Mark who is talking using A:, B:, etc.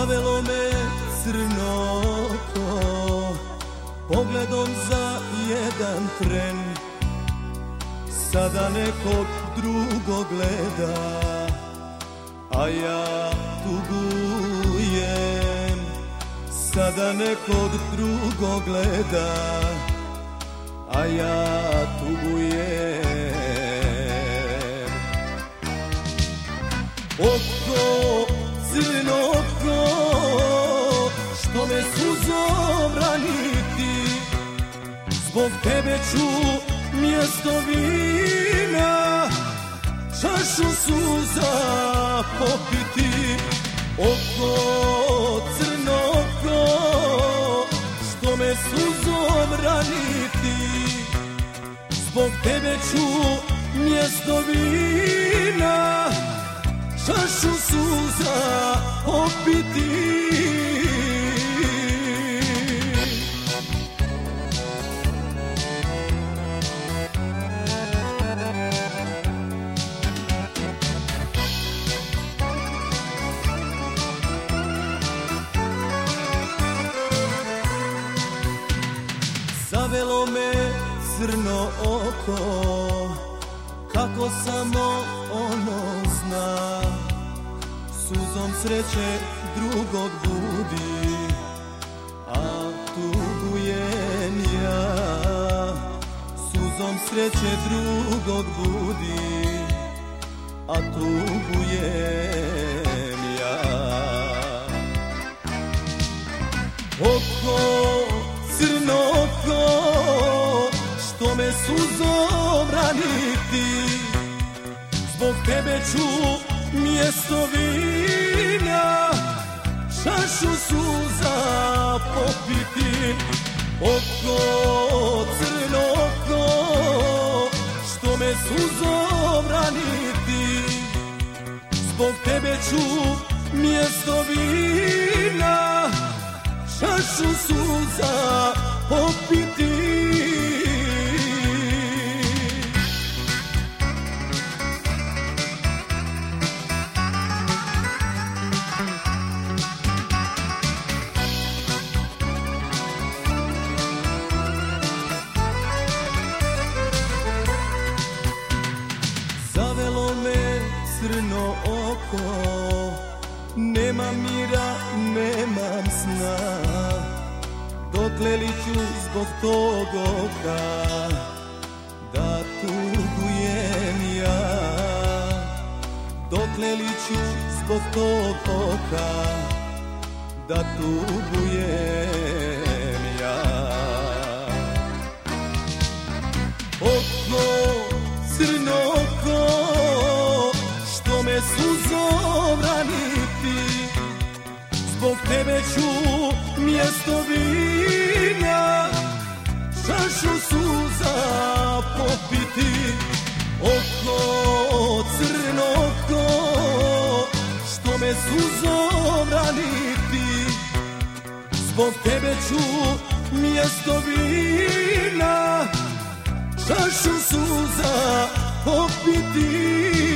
A: Zavelo me crno oko, pogledom za jedan tren. Sada nekog drugog gleda, a ja tugujem. Sada nekog drugog gleda, a ja tugujem. Oko, crno oko, što me suzom raniti, zbog tebe ću mjesto vina čašu suza popiti. Oko, crno oko, što me suzom raniti, zbog tebe ću mjesto vina čašu suza popiti. Zavelo me crno oko, kako samo ono zna. Suzom sreće drugog budi, a tugujem ja. Suzom sreće drugog budi, a tugujem ja. Oko, crno oko, što me suzom raniti, zbog tebe ću mjesto vina čašu suza popiti. Oko, crno oko, što me suzom raniti, zbog tebe ću mjesto vina čašu suza popiti. Zavelo me crno oko, nema mira, nemam sna. Dokle li ću zbog tog oka da tugujem ja? Dokle li ću zbog tog oka da tugujem ja? Oko, crno oko, što me suzom raniti, zbog tebe ću mjesto vina čašu suza popiti. Oko, crno oko, što me suzom raniti, zbog tebe ću mjesto vina čašu suza popiti.